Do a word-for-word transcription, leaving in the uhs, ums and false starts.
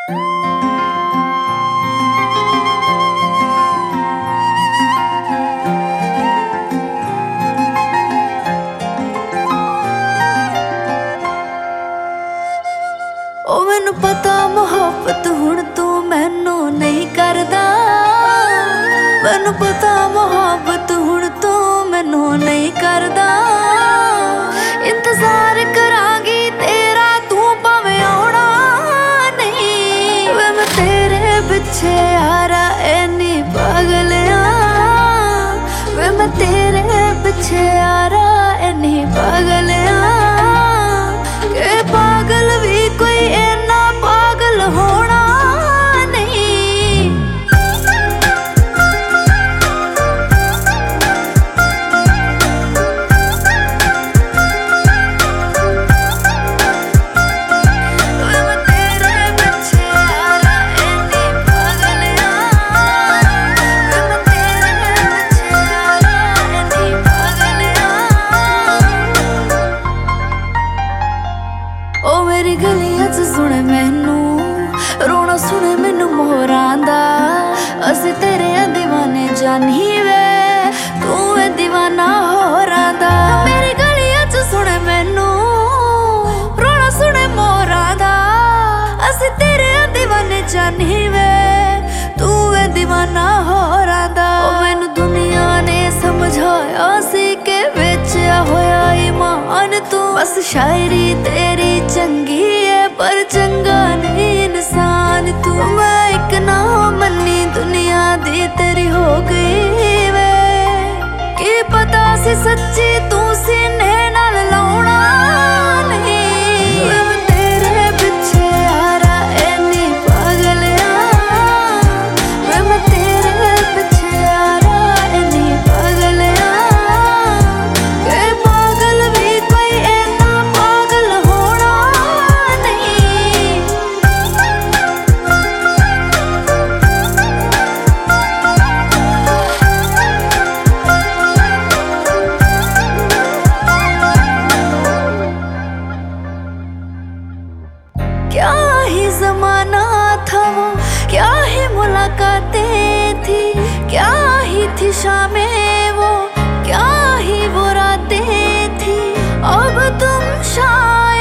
ओ मैनू पता मोहब्बत हुण तू मैनू नहीं करदा, मैनू पता मोहब्बत हुण तू मैनू नहीं करदा। इंतजार करांगी तेरा तू भावें आउणा नहीं, वे मैं तेरे पिछे यारा इन्नी पागल आ, वे मैं तेरे पिछे यारा इन्नी पागल आ के पागल भी कोई इन्ना पागल होना नहीं। वे मैं तेरे पिछे यारा इन्नी पागल आ, वे मैं तेरे पिछे यारा इन्नी पागल आ। ओ मेरी गलियां च सुने मैनू रोना, सुने मैनू मोहरां दा, असीं तेरे दीवाने जानी वे तू है दीवाना होरां दा। मेरी गलियां च सुने मैनू रोना, सुने मोहरां दा, असीं तेरे दीवाने जानी वे तू है दीवाना होरां दा। ओ मैनू दुनिया ने समझाया सी के बेचया होया ईमान तू, बस शायरी तेरी चंगी है पर चंगा नहीं इंसान तू। मैं एक ना मन्नी दुनिया दी तेरी हो गई वे, की पता सी सच्ची तू सीने नाल लाउणा नहीं। वे मैं तेरे पिछे यारा इन्नी पागल आ, वे मैं तेरे पिछे यारा इन्नी पागल आ के पागल भी कोई इन्ना पागल होना नहीं। क्या ही जमाना था वो, क्या ही मुलाकातें थी, क्या ही थी शामें वो, क्या ही वो रातें थी। अब तुम शायद